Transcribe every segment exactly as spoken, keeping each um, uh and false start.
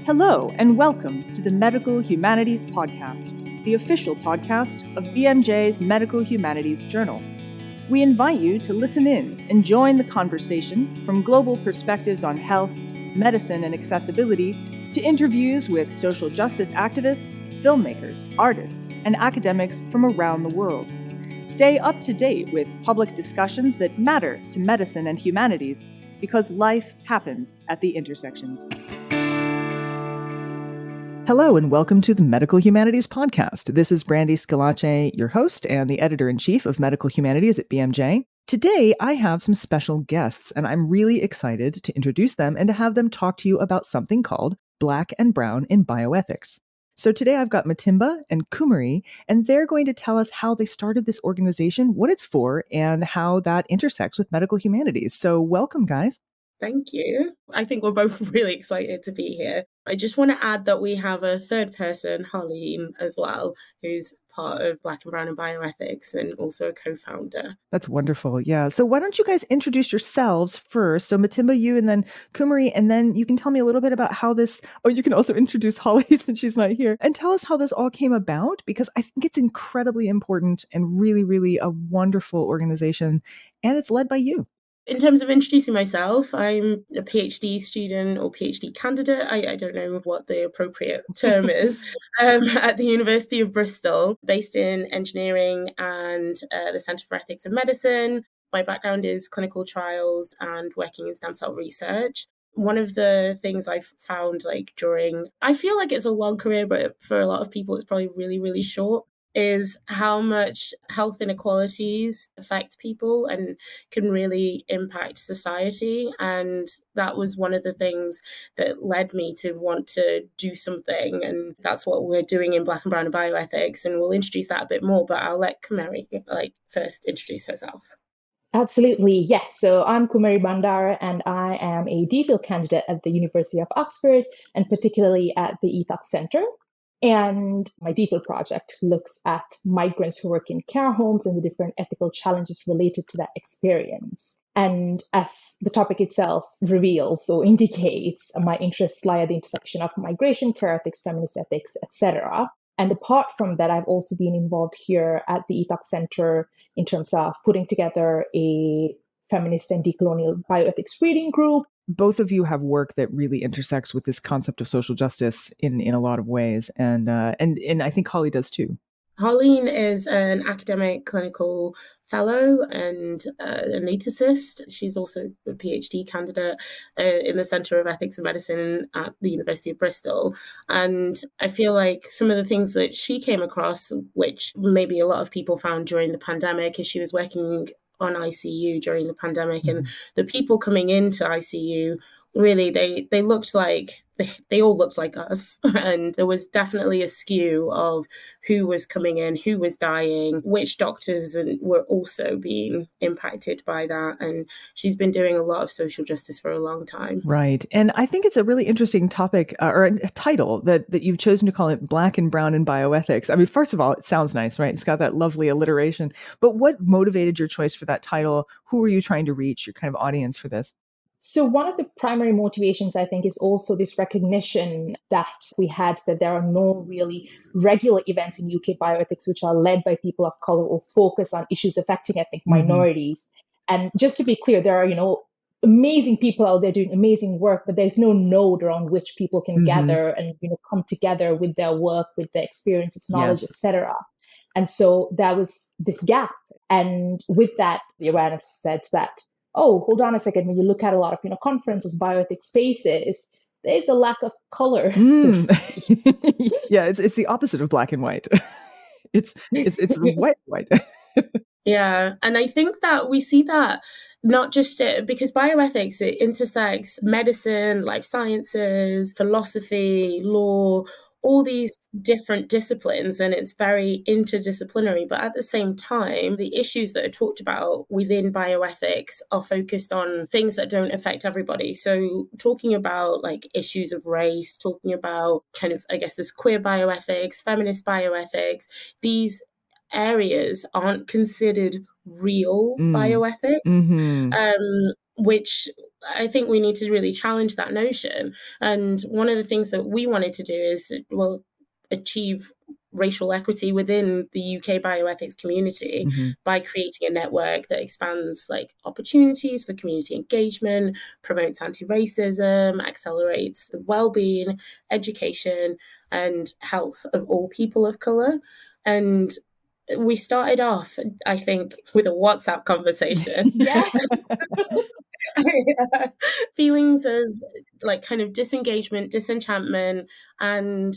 Hello, and welcome to the Medical Humanities Podcast, the official podcast of B M J's Medical Humanities Journal. We invite you to listen in and join the conversation from global perspectives on health, medicine, and accessibility to interviews with social justice activists, filmmakers, artists, and academics from around the world. Stay up to date with public discussions that matter to medicine and humanities because life happens at the intersections. Hello, and welcome to the Medical Humanities Podcast. This is Brandy Scalace, your host and the editor-in-chief of Medical Humanities at B M J. Today, I have some special guests, and I'm really excited to introduce them and to have them talk to you about something called Black and Brown in Bioethics. So today I've got Matimba and Kumari, and they're going to tell us how they started this organization, what it's for, and how that intersects with medical humanities. So welcome, guys. Thank you. I think we're both really excited to be here. I just want to add that we have a third person, Harleen, as well, who's part of Black and Brown in Bioethics and also a co-founder. That's wonderful. Yeah. So why don't you guys introduce yourselves first? So Matimba, you, and then Kumari, and then you can tell me a little bit about how this, oh, you can also introduce Holly since she's not here, and tell us how this all came about, because I think it's incredibly important and really, really a wonderful organization, and it's led by you. In terms of introducing myself, I'm a PhD student or PhD candidate. I, I don't know what the appropriate term is, um, at the University of Bristol, based in engineering and uh, the Centre for Ethics and Medicine. My background is clinical trials and working in stem cell research. One of the things I've found like during, I feel like it's a long career, but for a lot of people, it's probably really, really short, is how much health inequalities affect people and can really impact society. And that was one of the things that led me to want to do something. And that's what we're doing in Black and Brown in Bioethics. And we'll introduce that a bit more, but I'll let Kumari like first introduce herself. Absolutely, yes. So I'm Kumari Bandara, and I am a DPhil candidate at the University of Oxford, and particularly at the ETHOC Centre. And my DPhil project looks at migrants who work in care homes and the different ethical challenges related to that experience. And as the topic itself reveals or indicates, my interests lie at the intersection of migration, care ethics, feminist ethics, et cetera. And apart from that, I've also been involved here at the ETHOC Centre in terms of putting together a feminist and decolonial bioethics reading group. Both of you have work that really intersects with this concept of social justice in, in a lot of ways. And, uh, and, and I think Holly does too. Harleen is an academic clinical fellow and uh, an ethicist. She's also a PhD candidate uh, in the Centre of Ethics and Medicine at the University of Bristol. And I feel like some of the things that she came across, which maybe a lot of people found during the pandemic, is she was working on I C U during the pandemic, mm-hmm. and the people coming into I C U, really, they, they looked like, they, they all looked like us. And there was definitely a skew of who was coming in, who was dying, which doctors were also being impacted by that. And she's been doing a lot of social justice for a long time. Right. And I think it's a really interesting topic uh, or a title that, that you've chosen to call it Black and Brown in Bioethics. I mean, first of all, it sounds nice, right? It's got that lovely alliteration. But what motivated your choice for that title? Who were you trying to reach, your kind of audience for this? So one of the primary motivations, I think, is also this recognition that we had that there are no really regular events in U K bioethics which are led by people of color or focus on issues affecting ethnic mm-hmm. minorities. And just to be clear, there are, you know, amazing people out there doing amazing work, but there's no node around which people can mm-hmm. gather and, you know, come together with their work, with their experiences, knowledge, yes. et cetera. And so there was this gap. And with that, the awareness said that, oh, hold on a second, when you look at a lot of, you know, conferences, bioethics spaces, there's a lack of color. Mm. So yeah, it's it's the opposite of black and white. it's it's it's white white. Yeah, and I think that we see that not just uh, because bioethics, it intersects medicine, life sciences, philosophy, law, all these different disciplines, and it's very interdisciplinary. But at the same time, the issues that are talked about within bioethics are focused on things that don't affect everybody. So talking about like issues of race, talking about kind of, I guess, this queer bioethics, feminist bioethics, these areas aren't considered real mm. bioethics. Mm-hmm. Um, which I think we need to really challenge that notion. And one of the things that we wanted to do is, well, achieve racial equity within the U K bioethics community mm-hmm. by creating a network that expands like opportunities for community engagement, promotes anti-racism, accelerates the well-being, education, and health of all people of colour. And we started off, I think, with a WhatsApp conversation. Yes. Feelings of like kind of disengagement, disenchantment, and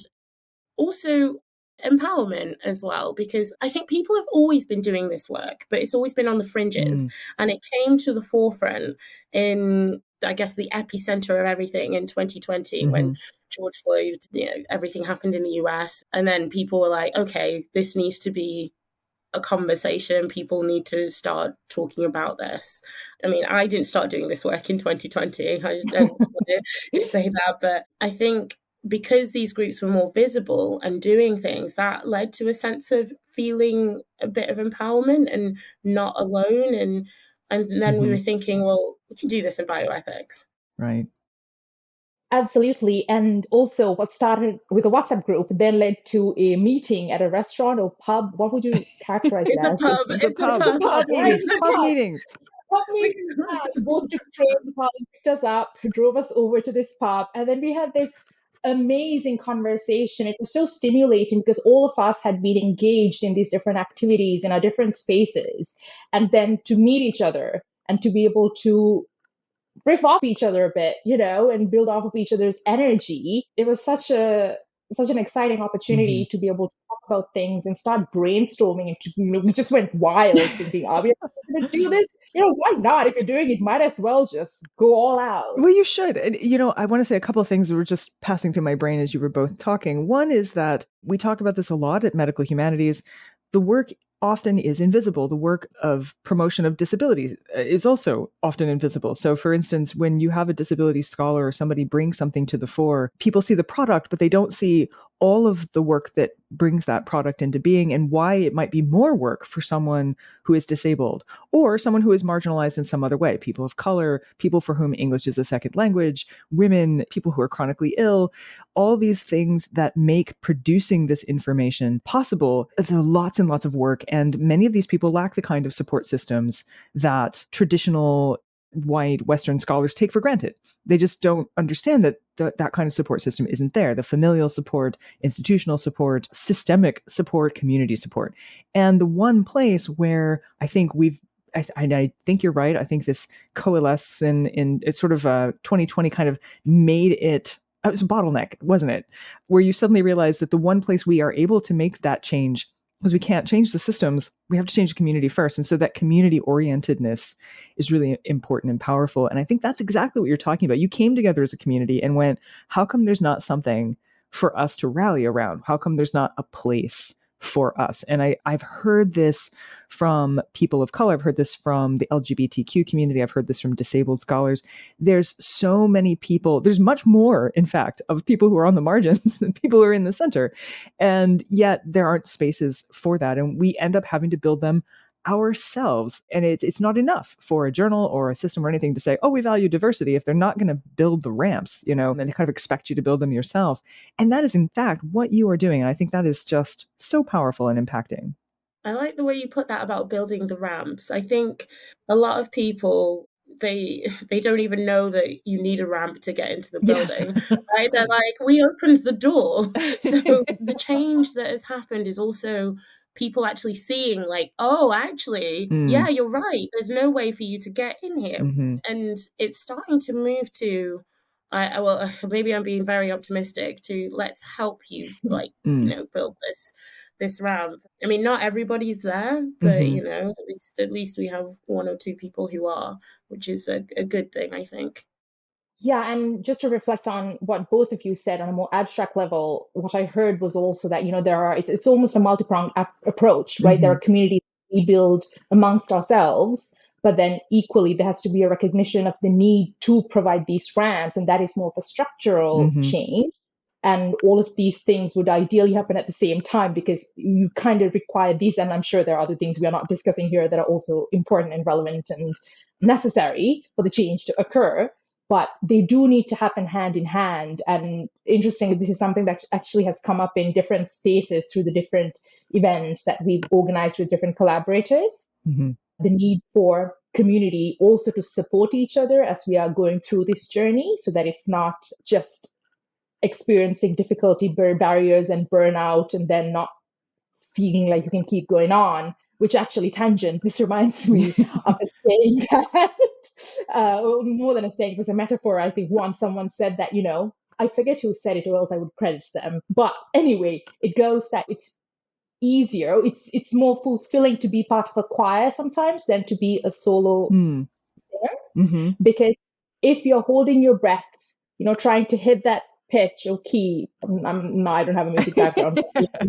also empowerment as well, because I think people have always been doing this work, but it's always been on the fringes. Mm. And it came to the forefront in, I guess, the epicenter of everything in twenty twenty, mm-hmm. when George Floyd, you know, everything happened in the U S. And then people were like, okay, this needs to be a conversation. People need to start talking about this. I mean, I didn't start doing this work in twenty twenty. I don't want to just say that, but I think because these groups were more visible and doing things, that led to a sense of feeling a bit of empowerment and not alone. And and then mm-hmm. we were thinking, well, we can do this in bioethics. Right. Absolutely. And also what started with a WhatsApp group then led to a meeting at a restaurant or pub. What would you characterize it's it a as? Pub. It's, it's a pub. It's a pub. Pub meetings. Pub meetings. Pub meetings. We both took train, the pub picked us up, drove us over to this pub. And then we had this amazing conversation. It was so stimulating because all of us had been engaged in these different activities in our different spaces. And then to meet each other and to be able to riff off each other a bit, you know, and build off of each other's energy. It was such a such an exciting opportunity mm-hmm. to be able to talk about things and start brainstorming. And to, you know, we just went wild thinking, are we going to do this? You know, why not? If you're doing it, might as well just go all out. Well, you should. And, you know, I want to say a couple of things that were just passing through my brain as you were both talking. One is that we talk about this a lot at Medical Humanities. The work often is invisible. The work of promotion of disabilities is also often invisible. So for instance, when you have a disability scholar or somebody bring something to the fore, people see the product, but they don't see all of the work that brings that product into being and why it might be more work for someone who is disabled or someone who is marginalized in some other way. People of color, people for whom English is a second language, women, people who are chronically ill, all these things that make producing this information possible. There's lots and lots of work. And many of these people lack the kind of support systems that traditional white Western scholars take for granted. They just don't understand that th- that kind of support system isn't there. The familial support, institutional support, systemic support, community support. And the one place where I think we've I, th- I think you're right. I think this coalesces in, in it's sort of a twenty twenty kind of made it, it was a bottleneck, wasn't it? Where you suddenly realize that the one place we are able to make that change, because we can't change the systems, we have to change the community first. And so that community orientedness is really important and powerful. And I think that's exactly what you're talking about. You came together as a community and went, how come there's not something for us to rally around? How come there's not a place for us? And I, I've heard this from people of color. I've heard this from the L G B T Q community. I've heard this from disabled scholars. There's so many people. There's much more, in fact, of people who are on the margins than people who are in the center. And yet there aren't spaces for that. And we end up having to build them ourselves. And it, it's not enough for a journal or a system or anything to say, oh, we value diversity if they're not going to build the ramps, you know, and they kind of expect you to build them yourself. And that is, in fact, what you are doing. And I think that is just so powerful and impacting. I like the way you put that about building the ramps. I think a lot of people, they they don't even know that you need a ramp to get into the building, yes. Right? They're like, we opened the door. So the change that has happened is also people actually seeing like, oh, actually, mm. yeah, you're right. There's no way for you to get in here. Mm-hmm. And it's starting to move to, I well, maybe I'm being very optimistic to let's help you, like, mm. you know, build this this ramp. I mean, not everybody's there, but, mm-hmm. you know, at least at least we have one or two people who are, which is a, a good thing, I think. Yeah, and just to reflect on what both of you said on a more abstract level, what I heard was also that, you know, there are, it's, it's almost a multi-pronged ap- approach, right? Mm-hmm. There are communities we build amongst ourselves, but then equally there has to be a recognition of the need to provide these ramps, and that is more of a structural mm-hmm. change. And all of these things would ideally happen at the same time because you kind of require these. And I'm sure there are other things we are not discussing here that are also important and relevant and necessary for the change to occur. But they do need to happen hand in hand. And interestingly, this is something that actually has come up in different spaces through the different events that we've organized with different collaborators. Mm-hmm. The need for community also to support each other as we are going through this journey so that it's not just experiencing difficulty, bar- barriers and burnout, and then not feeling like you can keep going on, which actually tangent, this reminds me of a saying that, uh, more than a saying, it was a metaphor. I think once someone said that, you know, I forget who said it or else I would credit them. But anyway, it goes that it's easier, it's it's more fulfilling to be part of a choir sometimes than to be a solo mm. singer. Mm-hmm. Because if you're holding your breath, you know, trying to hit that pitch or key. I'm, I'm, no, I don't have a music background.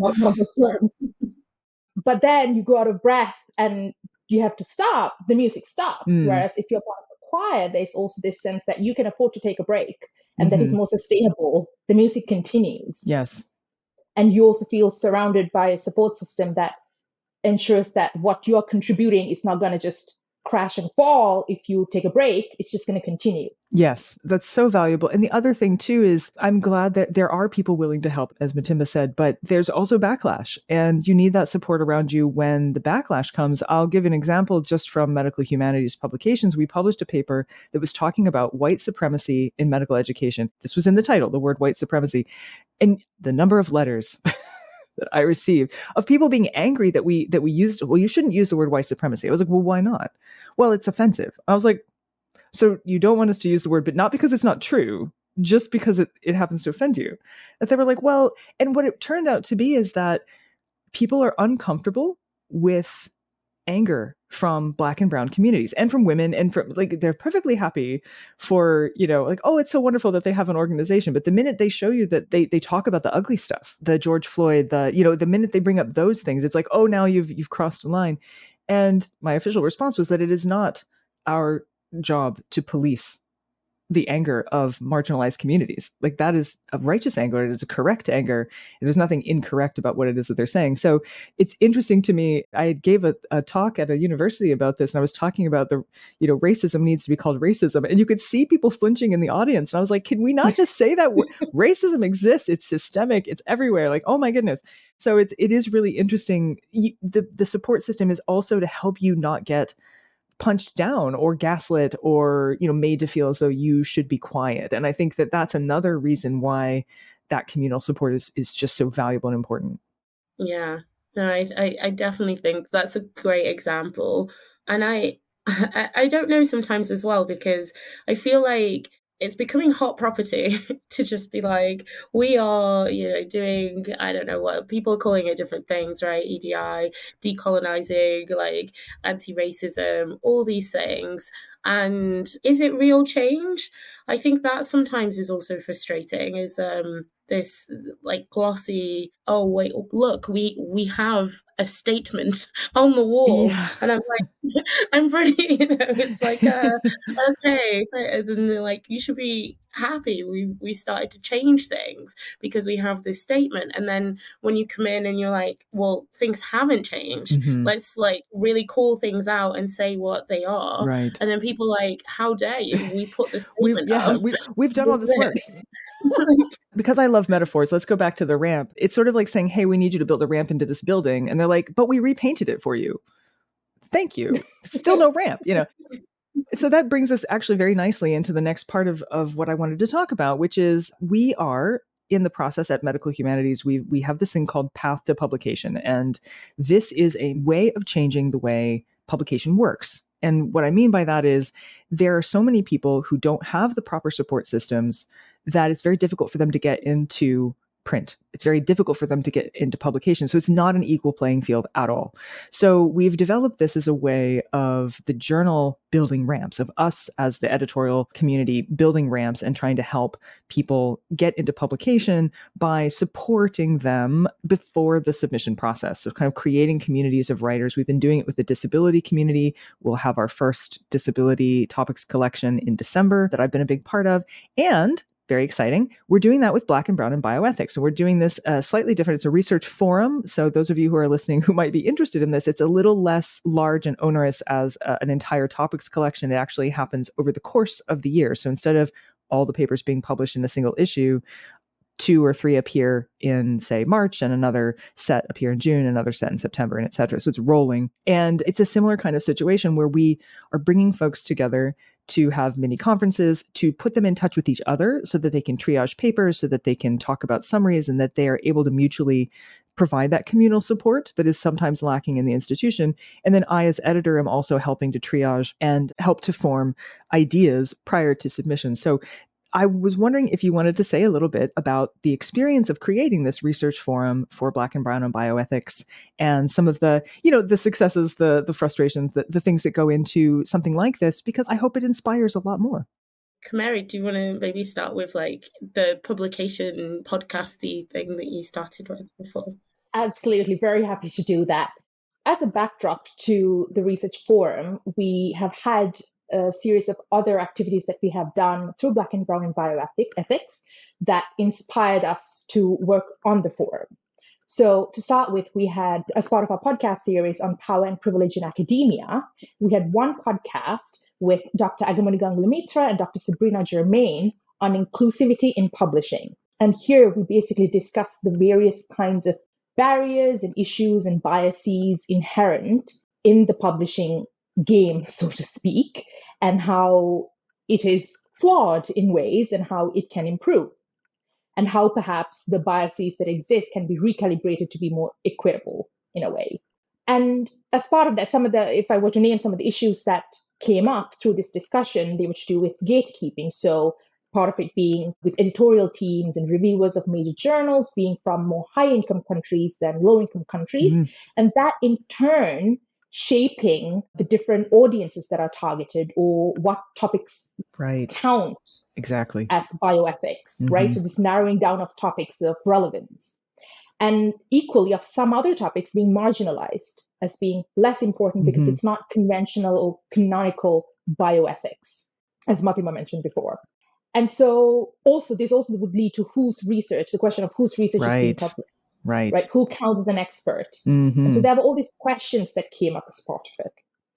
But then you go out of breath and you have to stop. The music stops. Mm. Whereas if you're part of a choir, there's also this sense that you can afford to take a break and mm-hmm. that is more sustainable. The music continues. Yes. And you also feel surrounded by a support system that ensures that what you're contributing is not going to just crash and fall if you take a break. It's just going to continue. Yes, that's so valuable. And the other thing too is I'm glad that there are people willing to help, as Matimba said, but there's also backlash and you need that support around you when the backlash comes. I'll give an example just from Medical Humanities Publications. We published a paper that was talking about white supremacy in medical education. This was in the title, the word white supremacy. And the number of letters that I received of people being angry that we that we used, well, you shouldn't use the word white supremacy. I was like, well, why not? Well, it's offensive. I was like, so you don't want us to use the word, but not because it's not true, just because it, it happens to offend you. That they were like, well, and what it turned out to be is that people are uncomfortable with anger from Black and brown communities and from women and from like, they're perfectly happy for, you know, like, oh, it's so wonderful that they have an organization. But the minute they show you that they, they talk about the ugly stuff, the George Floyd, the, you know, the minute they bring up those things, it's like, oh, now you've, you've crossed a line. And my official response was that it is not our job to police the anger of marginalized communities. Like that is a righteous anger. It is a correct anger. There's nothing incorrect about what it is that they're saying. So it's interesting to me. I gave a, a talk at a university about this, and I was talking about the, you know, racism needs to be called racism. And you could see people flinching in the audience. And I was like, can we not just say that racism exists? It's systemic. It's everywhere. Like, oh my goodness. So it's, it is really interesting. You, the, the support system is also to help you not get punched down or gaslit or, you know, made to feel as though you should be quiet. And I think that that's another reason why that communal support is, is just so valuable and important. Yeah, no, I, I, I definitely think that's a great example. And I, I, I don't know sometimes as well, because I feel like it's becoming hot property to just be like, we are, you know, doing, I don't know what, people are calling it different things, right? E D I, decolonizing, like anti-racism, all these things. And is it real change? I think that sometimes is also frustrating, is um, this like glossy, oh, wait, look, we we have a statement on the wall. Yeah. And I'm like, I'm pretty, you know, it's like, uh, okay. And then they're like, you should be happy. We we started to change things because we have this statement. And then when you come in and you're like, well, things haven't changed. Mm-hmm. Let's like really call things out and say what they are. Right. And then people are like, how dare you? We put this statement we've, yeah, up. We, we've done all this work. Because I love metaphors, let's go back to the ramp. It's sort of like saying, hey, we need you to build a ramp into this building. And they're like, but we repainted it for you. Thank you. Still no ramp, you know. So that brings us actually very nicely into the next part of, of what I wanted to talk about, which is we are in the process at Medical Humanities. We we have this thing called Path to Publication. And this is a way of changing the way publication works. And what I mean by that is there are so many people who don't have the proper support systems that it's very difficult for them to get into print. It's very difficult for them to get into publication. So it's not an equal playing field at all. So we've developed this as a way of the journal building ramps, of us as the editorial community building ramps and trying to help people get into publication by supporting them before the submission process. So kind of creating communities of writers. We've been doing it with the disability community. We'll have our first disability topics collection in December that I've been a big part of. And very exciting. We're doing that with Black and Brown in Bioethics. And we're doing this uh, slightly different. It's a research forum. So those of you who are listening who might be interested in this, it's a little less large and onerous as uh, an entire topics collection. It actually happens over the course of the year. So instead of all the papers being published in a single issue, two or three appear in, say, March, and another set appear in June, another set in September, and et cetera. So it's rolling. And it's a similar kind of situation where we are bringing folks together to have mini conferences, to put them in touch with each other so that they can triage papers, so that they can talk about summaries, and that they are able to mutually provide that communal support that is sometimes lacking in the institution. And then I, as editor, am also helping to triage and help to form ideas prior to submission. So I was wondering if you wanted to say a little bit about the experience of creating this research forum for Black and Brown on Bioethics, and some of the, you know, the successes, the the frustrations, the, the things that go into something like this, because I hope it inspires a lot more. Kamari, do you want to maybe start with like the publication podcasty thing that you started with before? Absolutely. Very happy to do that. As a backdrop to the research forum, we have had a series of other activities that we have done through Black and Brown in Bioethics that inspired us to work on the forum. So to start with, we had, as part of our podcast series on power and privilege in academia, we had one podcast with Doctor Agamani Ganguly-Mitra and Doctor Sabrina Germain on inclusivity in publishing. And here we basically discussed the various kinds of barriers and issues and biases inherent in the publishing game, so to speak, and how it is flawed in ways and how it can improve, and how perhaps the biases that exist can be recalibrated to be more equitable in a way. And as part of that, some of the, if I were to name some of the issues that came up through this discussion, they were to do with gatekeeping. So part of it being with editorial teams and reviewers of major journals being from more high-income countries than low-income countries. Mm. And that in turn shaping the different audiences that are targeted, or what topics right. count exactly as bioethics, mm-hmm. right? So this narrowing down of topics of relevance. And equally of some other topics being marginalized as being less important because mm-hmm. it's not conventional or canonical bioethics, as Matima mentioned before. And so also this also would lead to whose research, the question of whose research right. is being published. Right. Right. Who counts as an expert? Mm-hmm. And so there were all these questions that came up as part of it.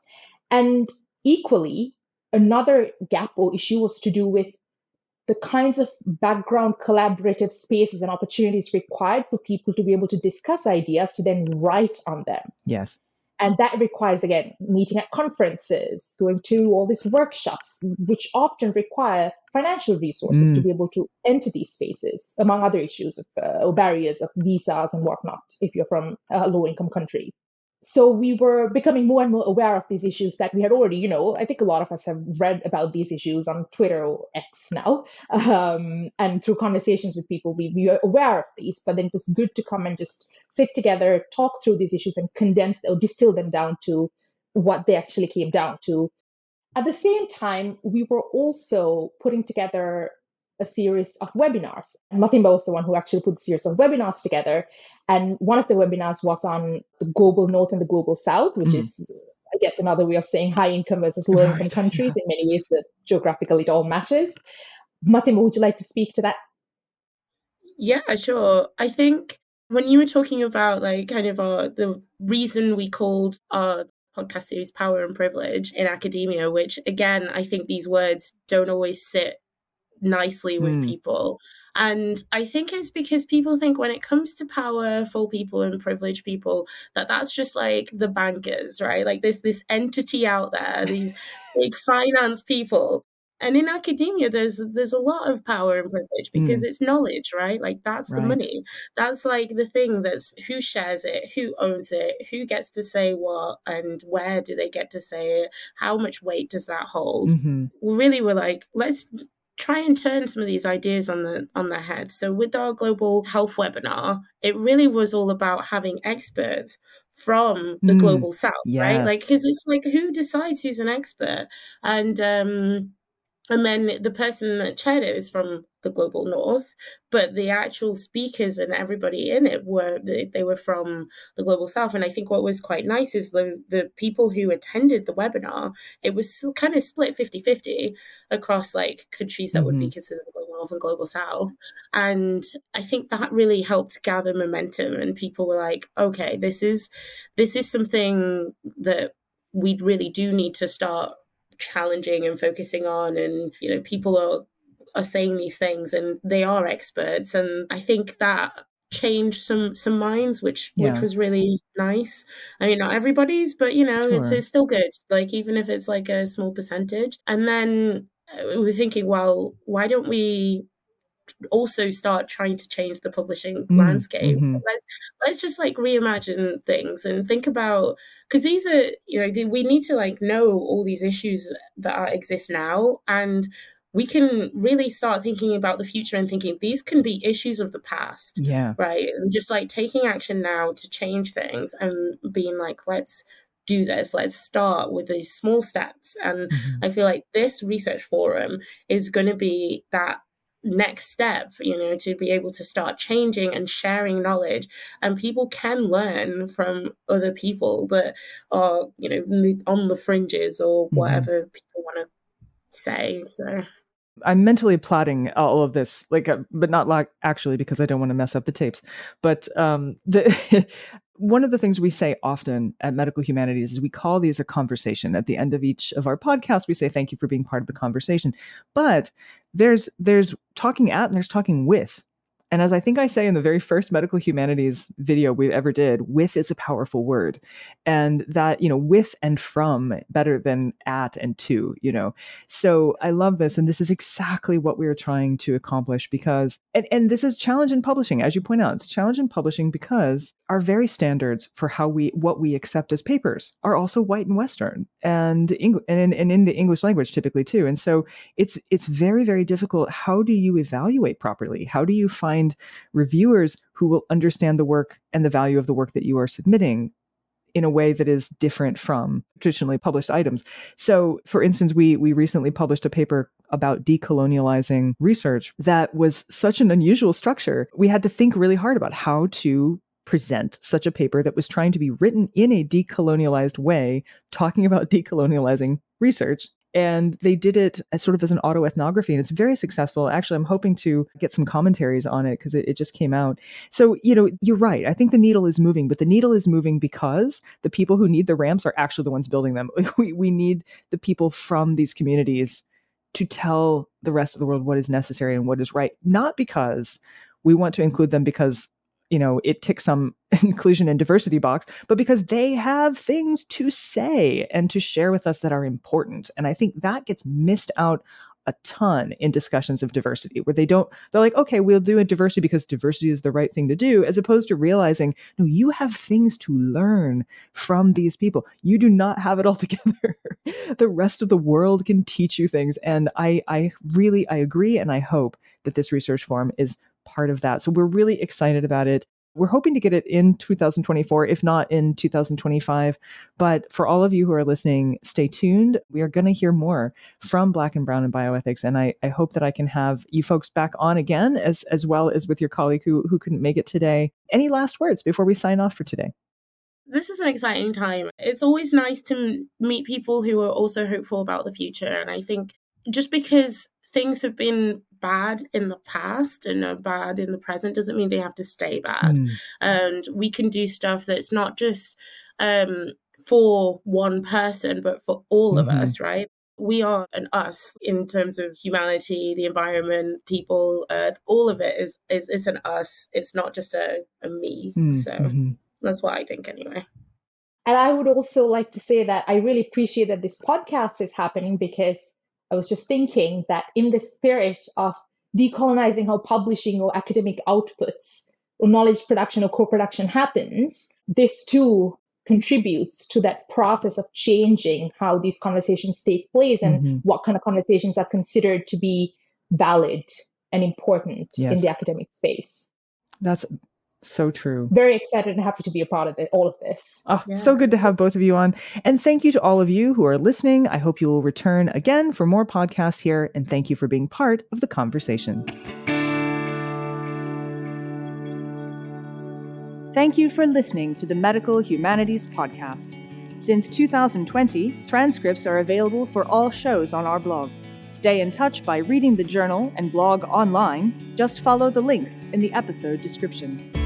And equally, another gap or issue was to do with the kinds of background collaborative spaces and opportunities required for people to be able to discuss ideas to then write on them. Yes. And that requires, again, meeting at conferences, going to all these workshops, which often require financial resources mm. to be able to enter these spaces, among other issues of uh, or barriers of visas and whatnot, if you're from a low-income country. So we were becoming more and more aware of these issues that we had already, you know, I think a lot of us have read about these issues on Twitter or X now. Um, and through conversations with people, we, we are aware of these, but then it was good to come and just sit together, talk through these issues and condense or distill them down to what they actually came down to. At the same time, we were also putting together a series of webinars. And Matimba was the one who actually put the series of webinars together. And one of the webinars was on the global north and the global south, which mm. is, I guess, another way of saying high income versus low income right. countries. In many ways, that geographically it all matches. Matimba, would you like to speak to that? Yeah, sure. I think when you were talking about like kind of our, the reason we called our podcast series Power and Privilege in Academia, which again, I think these words don't always sit nicely with mm. people. And I think it's because people think when it comes to powerful people and privileged people, that that's just like the bankers, right? Like there's this entity out there, these big finance people. And in academia, there's there's a lot of power and privilege because mm. it's knowledge, right? Like that's right. the money. That's like the thing that's who shares it, who owns it, who gets to say what, and where do they get to say it? How much weight does that hold? Mm-hmm. We really were like, let's try and turn some of these ideas on the on their head. So with our global health webinar, it really was all about having experts from the mm, global south, yes. right? Like, because it's like, who decides who's an expert? And um, and then the person that chaired it was from the global north, but the actual speakers and everybody in it were they, they were from the global south. And I think what was quite nice is the the people who attended the webinar, it was kind of split fifty-fifty across like countries that mm-hmm. would be considered the global North and Global South. And I think that really helped gather momentum, and people were like, okay, this is this is something that we really do need to start challenging and focusing on. And, you know, people are are saying these things and they are experts. And I think that changed some some minds, which Yeah. which was really nice. I mean, not everybody's, but you know, Sure. it's it's still good. Like, even if it's like a small percentage. And then uh, we're thinking, well, why don't we also start trying to change the publishing Mm, landscape? mhm. Let's let's just like reimagine things and think about, because these are, you know, the, we need to like know all these issues that are, exist now, and we can really start thinking about the future and thinking these can be issues of the past, Yeah. right? And just like taking action now to change things and being like, let's do this. Let's start with these small steps. And Mhm. I feel like this research forum is going to be that next step, you know, to be able to start changing and sharing knowledge. And people can learn from other people that are, you know, on the fringes or Mhm. whatever people want to say. So I'm mentally plotting all of this, like, uh, but not like actually, because I don't want to mess up the tapes. But um, the one of the things we say often at Medical Humanities is we call these a conversation. At the end of each of our podcasts, we say thank you for being part of the conversation. But there's there's talking at and there's talking with. And as I think I say in the very first Medical Humanities video we ever did, with is a powerful word. And that, you know, with and from better than at and to, you know. So I love this. And this is exactly what we are trying to accomplish, because, and, and this is challenge in publishing, as you point out, it's challenge in publishing because our very standards for how we, what we accept as papers are also white and Western and, Eng- and, in, and in the English language typically too. And so it's, it's very, very difficult. How do you evaluate properly? How do you find reviewers who will understand the work and the value of the work that you are submitting in a way that is different from traditionally published items? So, for instance, we we recently published a paper about decolonializing research that was such an unusual structure. We had to think really hard about how to present such a paper that was trying to be written in a decolonialized way, talking about decolonializing research. And they did it as sort of as an autoethnography, and it's very successful. Actually, I'm hoping to get some commentaries on it because it, it just came out. So, you know, you're right. I think the needle is moving, but the needle is moving because the people who need the ramps are actually the ones building them. We, we need the people from these communities to tell the rest of the world what is necessary and what is right, not because we want to include them because, you know, it ticks some inclusion and diversity box, but because they have things to say and to share with us that are important. And I think that gets missed out a ton in discussions of diversity, where they don't, they're like, okay, we'll do a diversity because diversity is the right thing to do, as opposed to realizing, no, you have things to learn from these people. You do not have it all together. The rest of the world can teach you things. And I, I really, I agree. And I hope that this research forum is part of that. So we're really excited about it. We're hoping to get it in two thousand twenty-four, if not in two thousand twenty-five. But for all of you who are listening, stay tuned. We are going to hear more from Black and Brown in bioethics. And I, I hope that I can have you folks back on again, as, as well as with your colleague who, who couldn't make it today. Any last words before we sign off for today? This is an exciting time. It's always nice to meet people who are also hopeful about the future. And I think just because things have been bad in the past and are bad in the present doesn't mean they have to stay bad. Mm. And we can do stuff that's not just um, for one person, but for all mm-hmm. of us, right? We are an us in terms of humanity, the environment, people, Earth, all of it is is, is an us. It's not just a, a me. Mm-hmm. So that's what I think anyway. And I would also like to say that I really appreciate that this podcast is happening, because I was just thinking that in the spirit of decolonizing how publishing or academic outputs or knowledge production or co-production happens, this too contributes to that process of changing how these conversations take place and mm-hmm. what kind of conversations are considered to be valid and important yes. in the academic space. That's so true. Very excited and happy to be a part of it, all of this. Oh, yeah. So good to have both of you on. And thank you to all of you who are listening. I hope you will return again for more podcasts here. And thank you for being part of the conversation. Thank you for listening to the Medical Humanities Podcast. Since two thousand twenty, transcripts are available for all shows on our blog. Stay in touch by reading the journal and blog online. Just follow the links in the episode description.